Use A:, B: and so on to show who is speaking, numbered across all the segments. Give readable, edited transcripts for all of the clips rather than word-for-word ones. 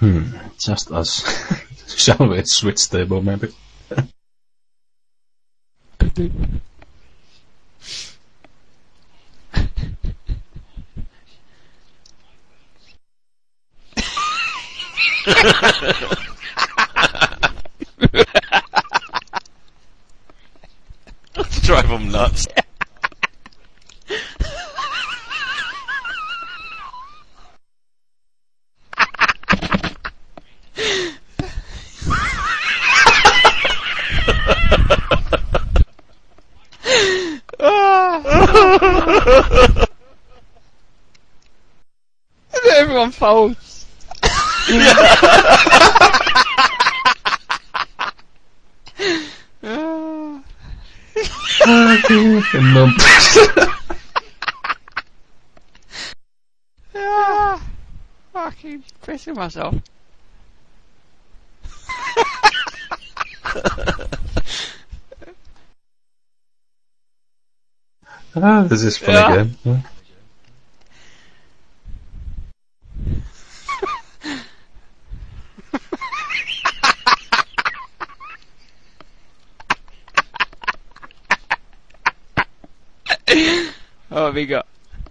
A: Just us. Shall we switch table, maybe?
B: Could do.
C: Drive them nuts.
B: Everyone folds. Fucking pissing myself.
A: This is funny game. Yeah.
B: What have we got?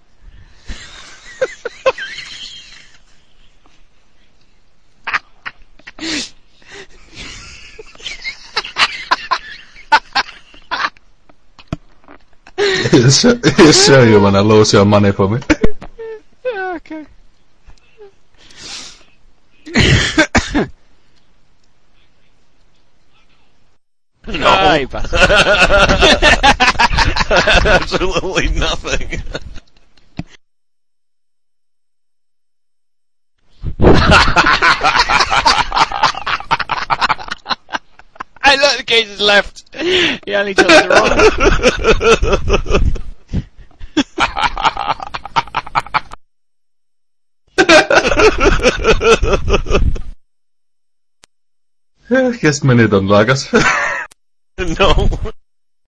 A: He'll show you when I lose your money for me.
B: Yeah, okay.
C: No.
B: Aye, bastard.
C: Absolutely nothing.
B: Hey, look, the case is left. He only took the
A: Guess many don't like us.
C: No.